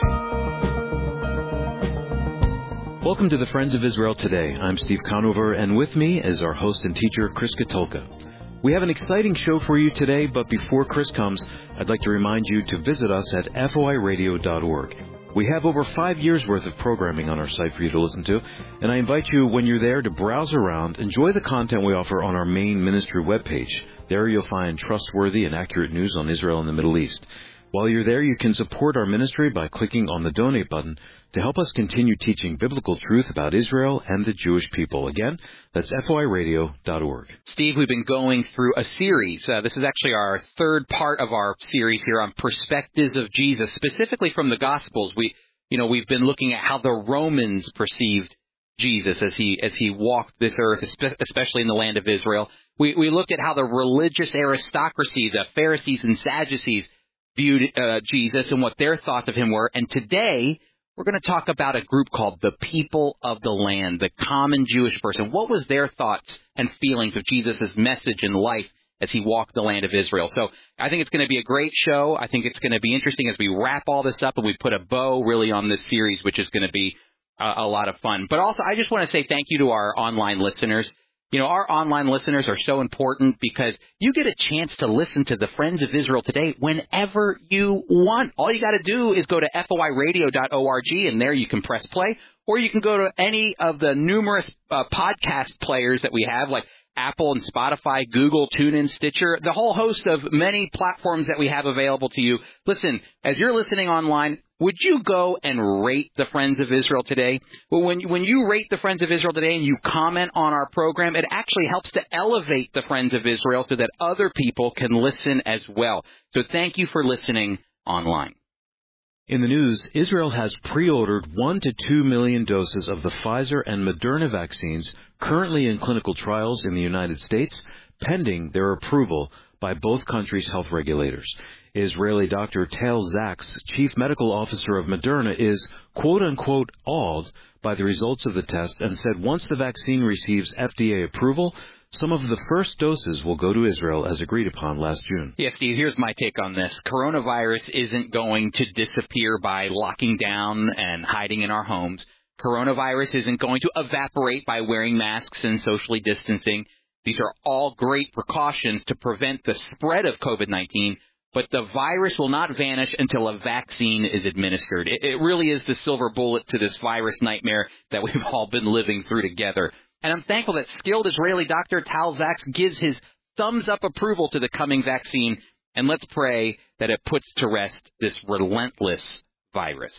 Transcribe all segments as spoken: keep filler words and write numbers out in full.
Welcome to the Friends of Israel Today. I'm Steve Conover, and with me is our host and teacher, Chris Katulka. We have an exciting show for you today, but before Chris comes, I'd like to remind you to visit us at F O I radio dot org. We have over five years' worth of programming on our site for you to listen to, and I invite you, when you're there, to browse around, enjoy the content we offer on our main ministry webpage. There you'll find trustworthy and accurate news on Israel and the Middle East. While you're there, you can support our ministry by clicking on the donate button to help us continue teaching biblical truth about Israel and the Jewish people. Again, that's F O I radio dot org. Steve, we've been going through a series. Uh, this is actually our third part of our series here on Perspectives of Jesus, specifically from the Gospels. We, you know, we've been looking at how the Romans perceived Jesus as he as he walked this earth, especially in the land of Israel. We we looked at how the religious aristocracy, the Pharisees and Sadducees, viewed uh, Jesus and what their thoughts of him were. And today, we're going to talk about a group called the people of the land, the common Jewish person. What was their thoughts and feelings of Jesus' message and life as he walked the land of Israel? So I think it's going to be a great show. I think it's going to be interesting as we wrap all this up and we put a bow really on this series, which is going to be a, a lot of fun. But also, I just want to say thank you to our online listeners. You know, our online listeners are so important because you get a chance to listen to the Friends of Israel Today whenever you want. All you got to do is go to F O I radio dot org, and there you can press play. Or you can go to any of the numerous uh, podcast players that we have, like Apple and Spotify, Google, TuneIn, Stitcher, the whole host of many platforms that we have available to you. Listen, as you're listening online, would you go and rate the Friends of Israel Today? Well, when, when you rate the Friends of Israel Today and you comment on our program, it actually helps to elevate the Friends of Israel so that other people can listen as well. So thank you for listening online. In the news, Israel has pre-ordered one to two million doses of the Pfizer and Moderna vaccines currently in clinical trials in the United States, pending their approval by both countries' health regulators. Israeli Doctor Tal Zaks, chief medical officer of Moderna, is quote-unquote awed by the results of the test and said once the vaccine receives F D A approval, some of the first doses will go to Israel as agreed upon last June. Yeah, Steve, here's my take on this. Coronavirus isn't going to disappear by locking down and hiding in our homes. Coronavirus isn't going to evaporate by wearing masks and socially distancing. These are all great precautions to prevent the spread of COVID nineteen, but the virus will not vanish until a vaccine is administered. It, it really is the silver bullet to this virus nightmare that we've all been living through together. And I'm thankful that skilled Israeli doctor Tal Zaks gives his thumbs-up approval to the coming vaccine, and let's pray that it puts to rest this relentless virus.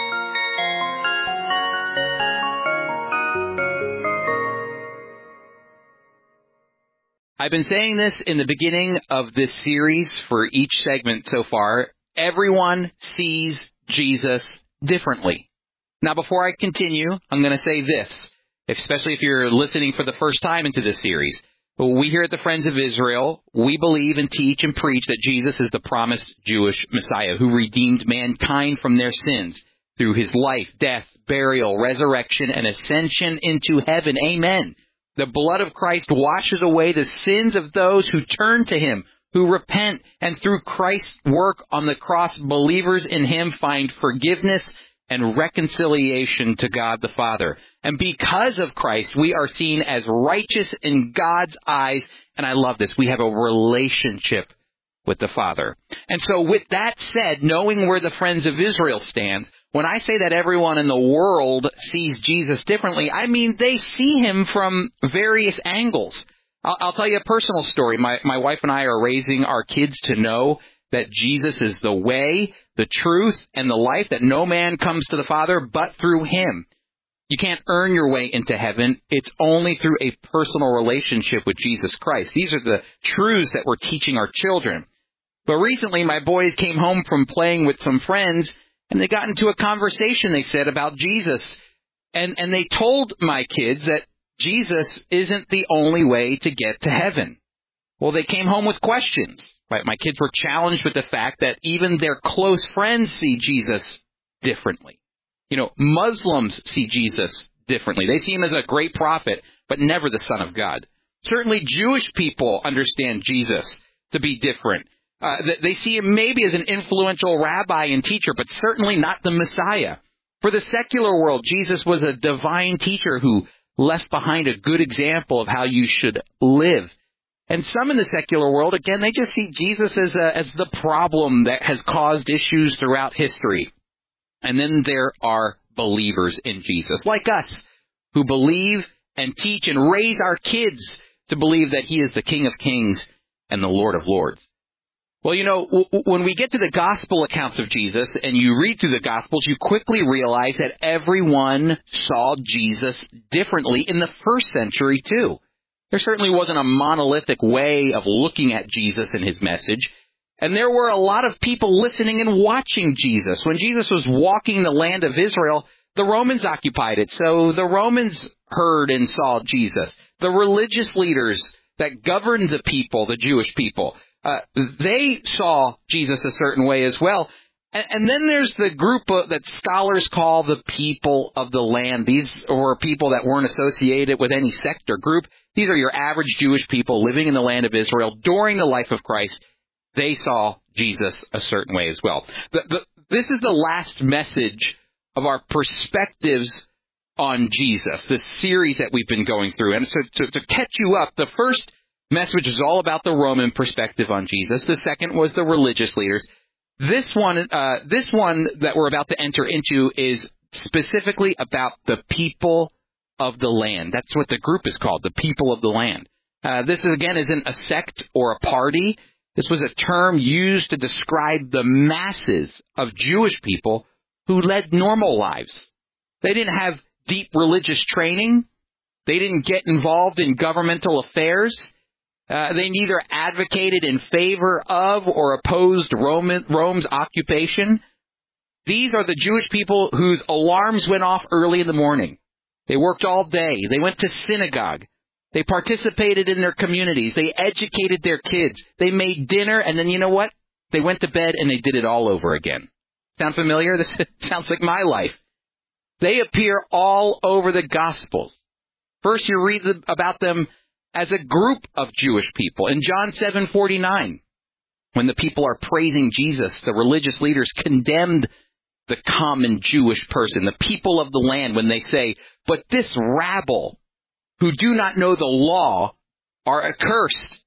I've been saying this in the beginning of this series for each segment so far. Everyone sees Jesus differently. Now, before I continue, I'm going to say this, especially if you're listening for the first time into this series. We here at the Friends of Israel, we believe and teach and preach that Jesus is the promised Jewish Messiah who redeemed mankind from their sins through his life, death, burial, resurrection, and ascension into heaven. Amen. The blood of Christ washes away the sins of those who turn to him, who repent, and through Christ's work on the cross, believers in him find forgiveness and reconciliation to God the Father. And because of Christ, we are seen as righteous in God's eyes. And I love this. We have a relationship with the Father. And so with that said, knowing where the Friends of Israel stands, when I say that everyone in the world sees Jesus differently, I mean they see him from various angles. I'll, I'll tell you a personal story. My, my wife and I are raising our kids to know that Jesus is the way, the truth, and the life, that no man comes to the Father but through him. You can't earn your way into heaven. It's only through a personal relationship with Jesus Christ. These are the truths that we're teaching our children. But recently, my boys came home from playing with some friends, and they got into a conversation, they said, about Jesus. And, and they told my kids that Jesus isn't the only way to get to heaven. Well, they came home with questions. Right? My kids were challenged with the fact that even their close friends see Jesus differently. You know, Muslims see Jesus differently. They see him as a great prophet, but never the Son of God. Certainly Jewish people understand Jesus to be different. Uh, they see him maybe as an influential rabbi and teacher, but certainly not the Messiah. For the secular world, Jesus was a divine teacher who left behind a good example of how you should live. And some in the secular world, again, they just see Jesus as a, as the problem that has caused issues throughout history. And then there are believers in Jesus, like us, who believe and teach and raise our kids to believe that he is the King of Kings and the Lord of Lords. Well, you know, w- when we get to the gospel accounts of Jesus and you read through the gospels, you quickly realize that everyone saw Jesus differently in the first century too. There certainly wasn't a monolithic way of looking at Jesus and his message. And there were a lot of people listening and watching Jesus. When Jesus was walking the land of Israel, the Romans occupied it. So the Romans heard and saw Jesus. The religious leaders that governed the people, the Jewish people, uh, they saw Jesus a certain way as well. And, and then there's the group of, that scholars call the people of the land. These were people that weren't associated with any sect or group. These are your average Jewish people living in the land of Israel during the life of Christ. They saw Jesus a certain way as well. The, the, this is the last message of our perspectives on Jesus, this series that we've been going through. And so to, to catch you up, the first message was all about the Roman perspective on Jesus. The second was the religious leaders. This one, uh, this one that we're about to enter into is specifically about the people of the land. That's what the group is called, the people of the land. Uh, this, again, isn't a sect or a party. This was a term used to describe the masses of Jewish people who led normal lives. They didn't have deep religious training. They didn't get involved in governmental affairs. Uh, they neither advocated in favor of or opposed Roman, Rome's occupation. These are the Jewish people whose alarms went off early in the morning. They worked all day. They went to synagogue. They participated in their communities. They educated their kids. They made dinner, and then you know what? They went to bed and they did it all over again. Sound familiar? This sounds like my life. They appear all over the Gospels. First, you read about them as a group of Jewish people. In John seven forty-nine, when the people are praising Jesus, the religious leaders condemned the common Jewish person, the people of the land, when they say, "But this rabble who do not know the law are accursed."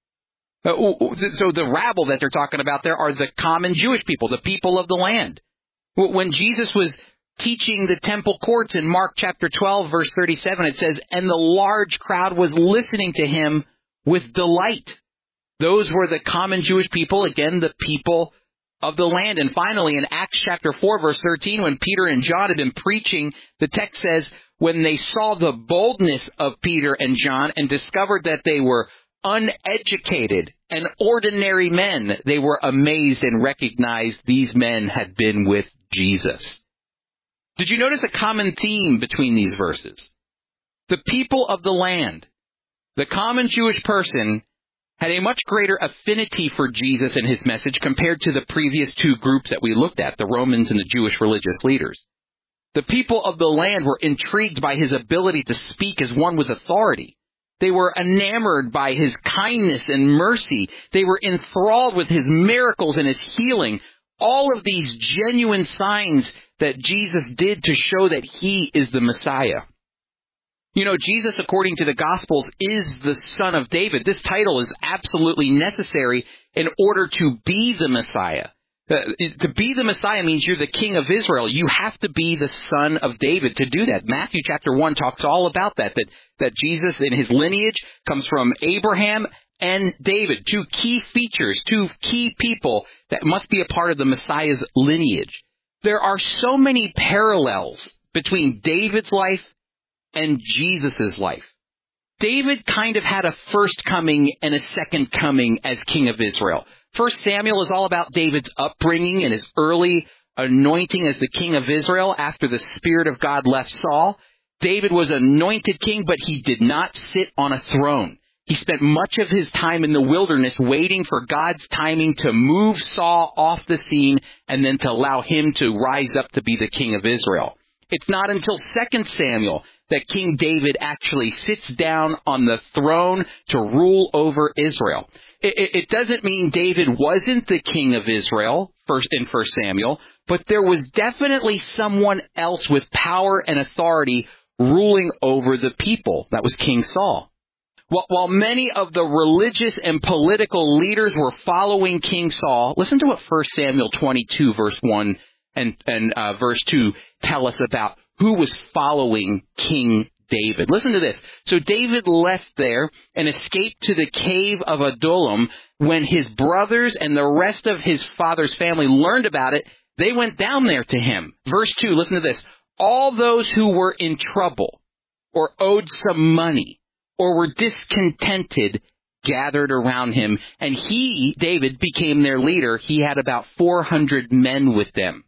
So the rabble that they're talking about there are the common Jewish people, the people of the land. When Jesus was teaching the temple courts in Mark chapter twelve, verse thirty-seven, it says, "And the large crowd was listening to him with delight." Those were the common Jewish people, again, the people of the land. And finally, in Acts chapter four, verse thirteen, when Peter and John had been preaching, the text says, when they saw the boldness of Peter and John and discovered that they were uneducated and ordinary men, they were amazed and recognized these men had been with Jesus. Did you notice a common theme between these verses? The people of the land, the common Jewish person, had a much greater affinity for Jesus and his message compared to the previous two groups that we looked at, the Romans and the Jewish religious leaders. The people of the land were intrigued by his ability to speak as one with authority. They were enamored by his kindness and mercy. They were enthralled with his miracles and his healing. All of these genuine signs that Jesus did to show that he is the Messiah. You know, Jesus, according to the Gospels, is the Son of David. This title is absolutely necessary in order to be the Messiah. Uh, to be the Messiah means you're the King of Israel. You have to be the Son of David to do that. Matthew chapter one talks all about that, that, that Jesus in his lineage comes from Abraham and David, two key features, two key people that must be a part of the Messiah's lineage. There are so many parallels between David's life and Jesus' life. David kind of had a first coming and a second coming as King of Israel. First Samuel is all about David's upbringing and his early anointing as the King of Israel after the Spirit of God left Saul. David was anointed king, but he did not sit on a throne. He spent much of his time in the wilderness waiting for God's timing to move Saul off the scene and then to allow him to rise up to be the King of Israel. It's not until Second Samuel that King David actually sits down on the throne to rule over Israel. It, it, it doesn't mean David wasn't the king of Israel first in First Samuel, but there was definitely someone else with power and authority ruling over the people. That was King Saul. While, while many of the religious and political leaders were following King Saul, listen to what First Samuel twenty-two, verse one and, and uh, verse two tell us about who was following King David. Listen to this. So David left there and escaped to the cave of Adullam. When his brothers and the rest of his father's family learned about it, they went down there to him. Verse two, listen to this. All those who were in trouble or owed some money or were discontented gathered around him, and he, David, became their leader. He had about four hundred men with them.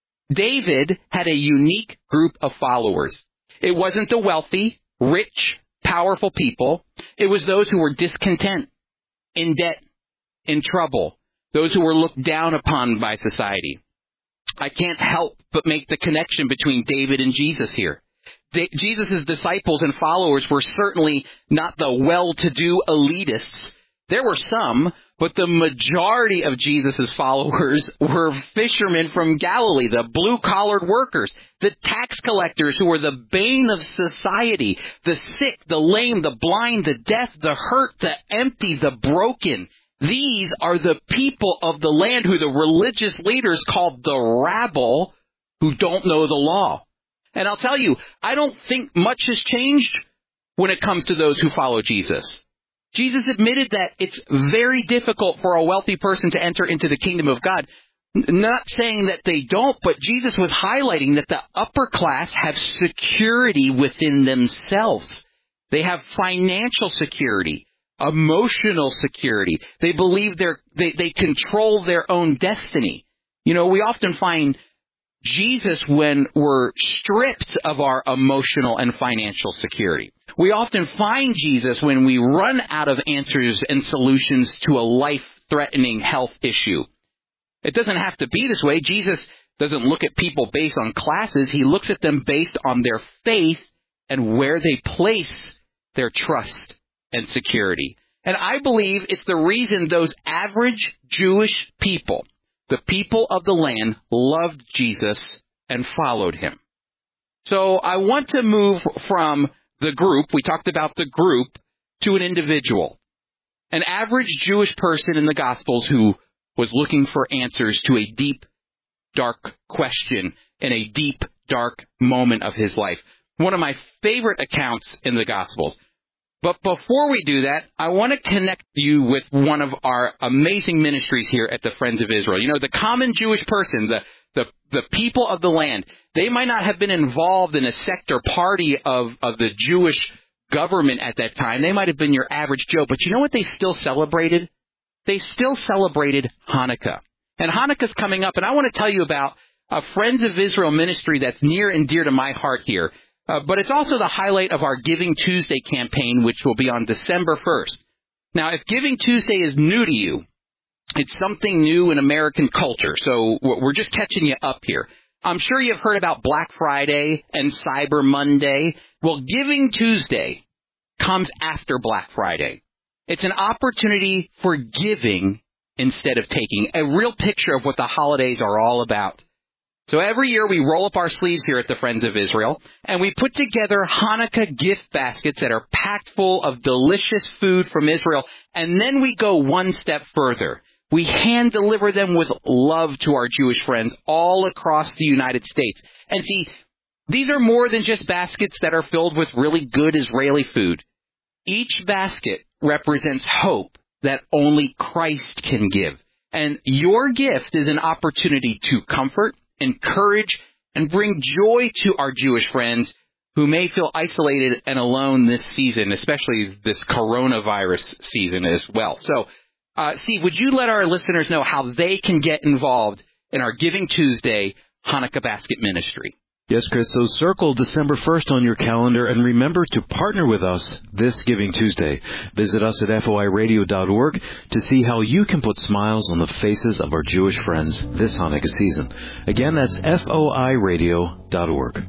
David had a unique group of followers. It wasn't the wealthy, rich, powerful people. It was those who were discontent, in debt, in trouble, those who were looked down upon by society. I can't help but make the connection between David and Jesus here. Jesus' disciples and followers were certainly not the well-to-do elitists. There were some, but the majority of Jesus' followers were fishermen from Galilee, the blue-collared workers, the tax collectors who were the bane of society, the sick, the lame, the blind, the deaf, the hurt, the empty, the broken. These are the people of the land who the religious leaders called the rabble, who don't know the law. And I'll tell you, I don't think much has changed when it comes to those who follow Jesus. Jesus admitted that it's very difficult for a wealthy person to enter into the kingdom of God. Not saying that they don't, but Jesus was highlighting that the upper class have security within themselves. They have financial security, emotional security. They believe they're, they, they control their own destiny. You know, we often find Jesus when we're stripped of our emotional and financial security. We often find Jesus when we run out of answers and solutions to a life-threatening health issue. It doesn't have to be this way. Jesus doesn't look at people based on classes. He looks at them based on their faith and where they place their trust and security. And I believe it's the reason those average Jewish people, the people of the land, loved Jesus and followed him. So I want to move from the group, we talked about the group, to an individual. An average Jewish person in the Gospels who was looking for answers to a deep, dark question in a deep, dark moment of his life. One of my favorite accounts in the Gospels. But before we do that, I want to connect you with one of our amazing ministries here at the Friends of Israel. You know, the common Jewish person, the, the, the people of the land, they might not have been involved in a sect or party of, of the Jewish government at that time. They might have been your average Joe. But you know what they still celebrated? They still celebrated Hanukkah. And Hanukkah's coming up, and I want to tell you about a Friends of Israel ministry that's near and dear to my heart here. Uh, but it's also the highlight of our Giving Tuesday campaign, which will be on December first. Now, if Giving Tuesday is new to you, it's something new in American culture. So we're just catching you up here. I'm sure you've heard about Black Friday and Cyber Monday. Well, Giving Tuesday comes after Black Friday. It's an opportunity for giving instead of taking, a real picture of what the holidays are all about. So every year we roll up our sleeves here at the Friends of Israel, and we put together Hanukkah gift baskets that are packed full of delicious food from Israel, and then we go one step further. We hand deliver them with love to our Jewish friends all across the United States. And see, these are more than just baskets that are filled with really good Israeli food. Each basket represents hope that only Christ can give. And your gift is an opportunity to comfort, encourage, and bring joy to our Jewish friends who may feel isolated and alone this season, especially this coronavirus season as well. So, uh, Steve, would you let our listeners know how they can get involved in our Giving Tuesday Hanukkah Basket Ministry? Yes, Chris, so circle December first on your calendar and remember to partner with us this Giving Tuesday. Visit us at F O I radio dot org to see how you can put smiles on the faces of our Jewish friends this Hanukkah season. Again, that's F O I radio dot org.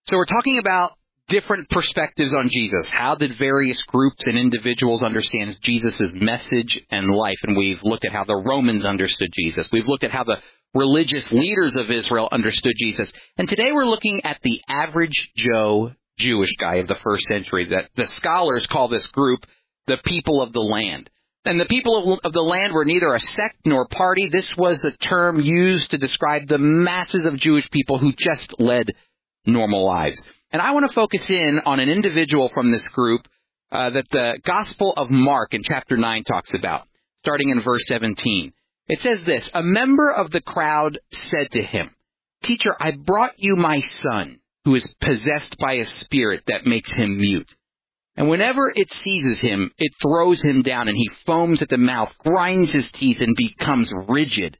So we're talking about different perspectives on Jesus. How did various groups and individuals understand Jesus' message and life? And we've looked at how the Romans understood Jesus. We've looked at how the religious leaders of Israel understood Jesus. And today we're looking at the average Joe Jewish guy of the first century. That the scholars call this group the people of the land. And the people of the land were neither a sect nor party. This was a term used to describe the masses of Jewish people who just led normal lives. And I want to focus in on an individual from this group uh, that the Gospel of Mark in chapter nine talks about, starting in verse seventeen. It says this, "A member of the crowd said to him, 'Teacher, I brought you my son, who is possessed by a spirit that makes him mute. And whenever it seizes him, it throws him down, and he foams at the mouth, grinds his teeth, and becomes rigid.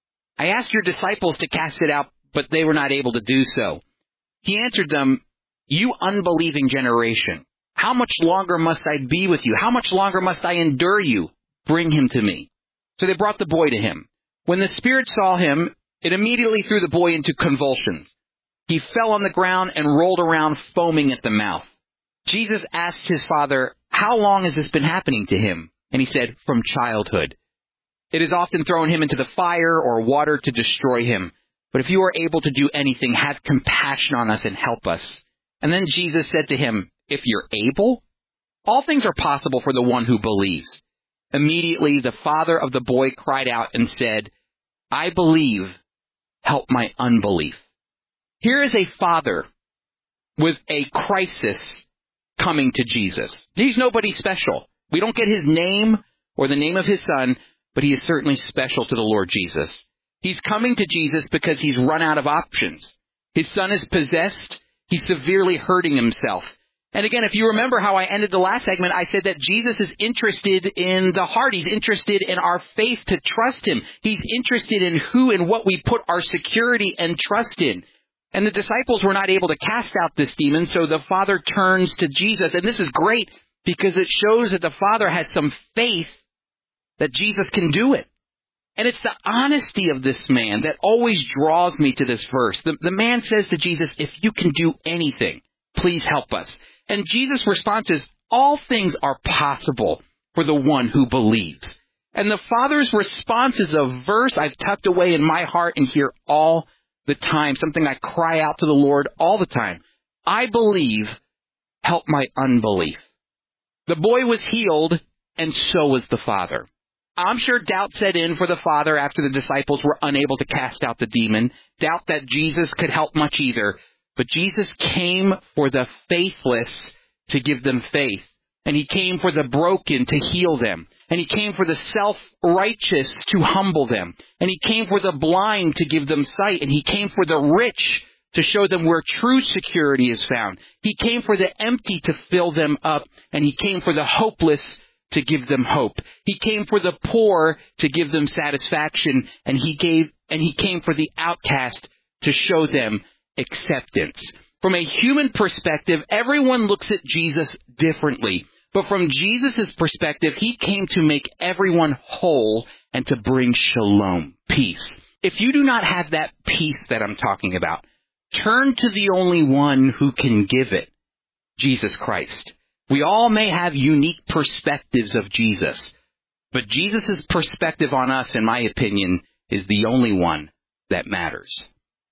I asked your disciples to cast it out, but they were not able to do so.' He answered them, 'You unbelieving generation, how much longer must I be with you? How much longer must I endure you? Bring him to me.' So they brought the boy to him. When the spirit saw him, it immediately threw the boy into convulsions. He fell on the ground and rolled around foaming at the mouth. Jesus asked his father, 'How long has this been happening to him?' And he said, 'From childhood. It has often thrown him into the fire or water to destroy him. But if you are able to do anything, have compassion on us and help us.' And then Jesus said to him, 'If you're able, all things are possible for the one who believes.' Immediately the father of the boy cried out and said, 'I believe, help my unbelief.'" Here is a father with a crisis coming to Jesus. He's nobody special. We don't get his name or the name of his son, but he is certainly special to the Lord Jesus. He's coming to Jesus because he's run out of options. His son is possessed. He's severely hurting himself. And again, if you remember how I ended the last segment, I said that Jesus is interested in the heart. He's interested in our faith to trust him. He's interested in who and what we put our security and trust in. And the disciples were not able to cast out this demon, so the father turns to Jesus. And this is great because it shows that the father has some faith that Jesus can do it. And it's the honesty of this man that always draws me to this verse. The, the man says to Jesus, "If you can do anything, please help us." And Jesus' response is, "All things are possible for the one who believes." And the Father's response is a verse I've tucked away in my heart and hear all the time, something I cry out to the Lord all the time. "I believe, help my unbelief." The boy was healed, and so was the father. I'm sure doubt set in for the father after the disciples were unable to cast out the demon. Doubt that Jesus could help much either. But Jesus came for the faithless to give them faith. And he came for the broken to heal them. And he came for the self-righteous to humble them. And he came for the blind to give them sight. And he came for the rich to show them where true security is found. He came for the empty to fill them up. And he came for the hopeless to give them hope. He came for the poor to give them satisfaction, and he gave and he came for the outcast to show them acceptance. From a human perspective, everyone looks at Jesus differently. But from Jesus' perspective, he came to make everyone whole and to bring shalom, peace. If you do not have that peace that I'm talking about, turn to the only one who can give it, Jesus Christ. We all may have unique perspectives of Jesus, but Jesus' perspective on us, in my opinion, is the only one that matters.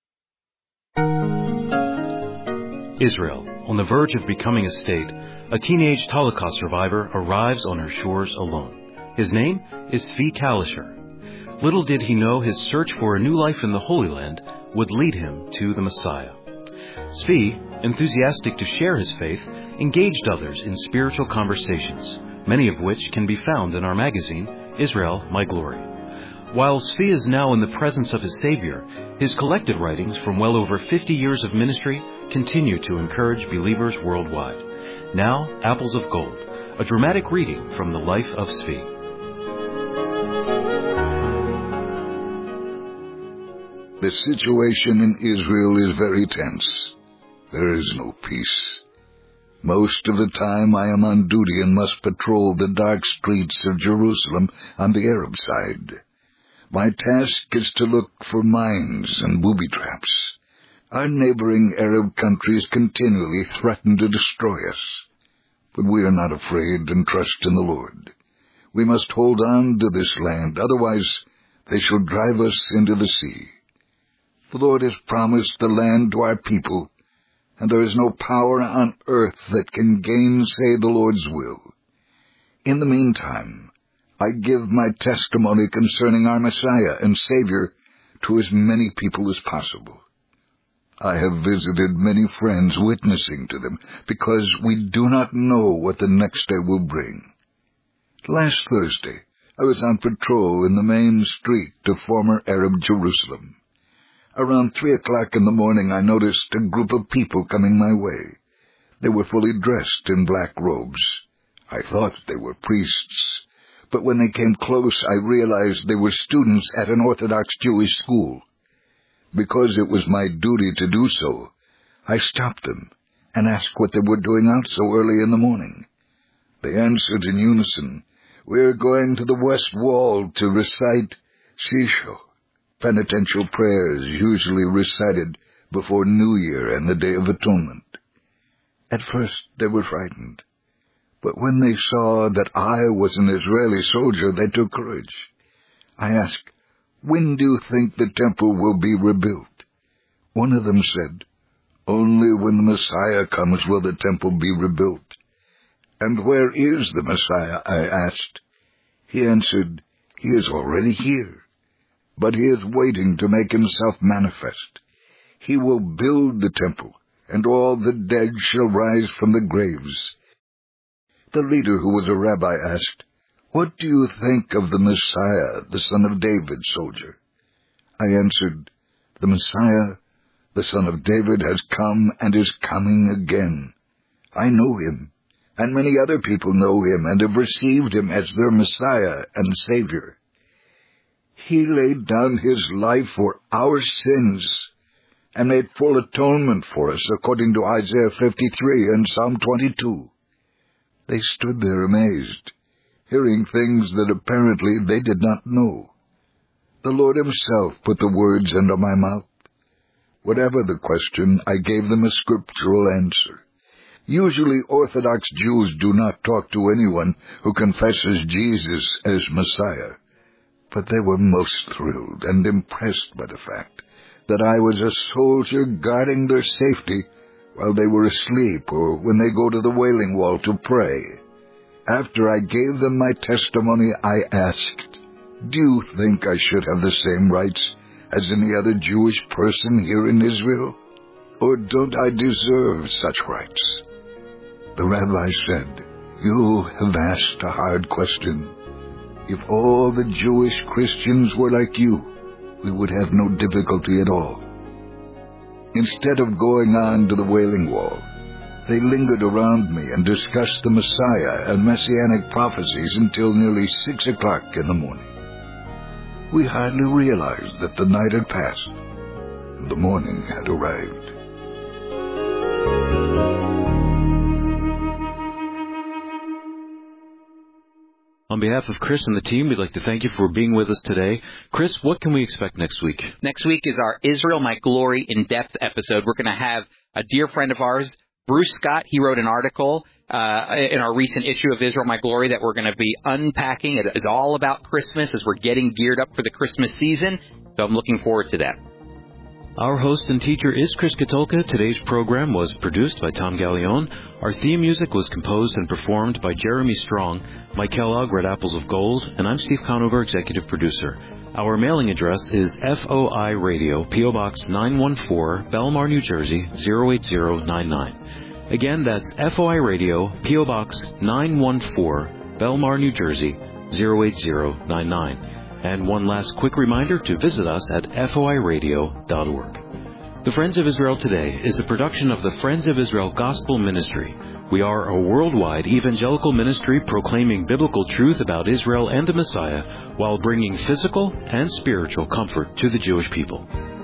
Israel, on the verge of becoming a state, a teenage Holocaust survivor arrives on her shores alone. His name is Zvi Kalisher. Little did he know his search for a new life in the Holy Land would lead him to the Messiah. Zvi, enthusiastic to share his faith, engaged others in spiritual conversations, many of which can be found in our magazine, Israel, My Glory. While Zvi is now in the presence of his Savior, his collected writings from well over fifty years of ministry continue to encourage believers worldwide. Now, Apples of Gold, a dramatic reading from the life of Zvi. The situation in Israel is very tense. There is no peace. Most of the time I am on duty and must patrol the dark streets of Jerusalem on the Arab side. My task is to look for mines and booby traps. Our neighboring Arab countries continually threaten to destroy us. But we are not afraid and trust in the Lord. We must hold on to this land, otherwise they shall drive us into the sea. The Lord has promised the land to our people, and there is no power on earth that can gainsay the Lord's will. In the meantime, I give my testimony concerning our Messiah and Savior to as many people as possible. I have visited many friends witnessing to them, because we do not know what the next day will bring. Last Thursday, I was on patrol in the main street of former Arab Jerusalem. Around three o'clock in the morning, I noticed a group of people coming my way. They were fully dressed in black robes. I thought they were priests, but when they came close, I realized they were students at an Orthodox Jewish school. Because it was my duty to do so, I stopped them and asked what they were doing out so early in the morning. They answered in unison, "We are going to the West Wall to recite Shisho," penitential prayers usually recited before New Year and the Day of Atonement. At first they were frightened, but when they saw that I was an Israeli soldier, they took courage. I asked, "When do you think the temple will be rebuilt?" One of them said, "Only when the Messiah comes will the temple be rebuilt." "And where is the Messiah?" I asked. He answered, "He is already here, but he is waiting to make himself manifest. He will build the temple, and all the dead shall rise from the graves." The leader, who was a rabbi, asked, "What do you think of the Messiah, the son of David, soldier?" I answered, "The Messiah, the son of David, has come and is coming again. I know him, and many other people know him and have received him as their Messiah and Savior. He laid down his life for our sins and made full atonement for us, according to Isaiah fifty-three and Psalm twenty-two. They stood there amazed, hearing things that apparently they did not know. The Lord himself put the words into my mouth. Whatever the question, I gave them a scriptural answer. Usually Orthodox Jews do not talk to anyone who confesses Jesus as Messiah, but they were most thrilled and impressed by the fact that I was a soldier guarding their safety while they were asleep or when they go to the Wailing Wall to pray. After I gave them my testimony, I asked, "Do you think I should have the same rights as any other Jewish person here in Israel? Or don't I deserve such rights?" The rabbi said, "You have asked a hard question. If all the Jewish Christians were like you, we would have no difficulty at all." Instead of going on to the Wailing Wall, they lingered around me and discussed the Messiah and Messianic prophecies until nearly six o'clock in the morning. We hardly realized that the night had passed and the morning had arrived. On behalf of Chris and the team, we'd like to thank you for being with us today. Chris, what can we expect next week? Next week is our Israel, My Glory in-depth episode. We're going to have a dear friend of ours, Bruce Scott. He wrote an article uh, in our recent issue of Israel, My Glory that we're going to be unpacking. It is all about Christmas as we're getting geared up for the Christmas season. So I'm looking forward to that. Our host and teacher is Chris Katulka. Today's program was produced by Tom Gallione. Our theme music was composed and performed by Jeremy Strong. Mike Kellogg read Apples of Gold, and I'm Steve Conover, executive producer. Our mailing address is F O I Radio, P O Box nine one four, Belmar, New Jersey, zero eight zero nine nine. Again, that's F O I Radio, P O Box nine one four, Belmar, New Jersey, zero eight zero nine nine. And one last quick reminder to visit us at F O I radio dot org. The Friends of Israel Today is a production of the Friends of Israel Gospel Ministry. We are a worldwide evangelical ministry proclaiming biblical truth about Israel and the Messiah while bringing physical and spiritual comfort to the Jewish people.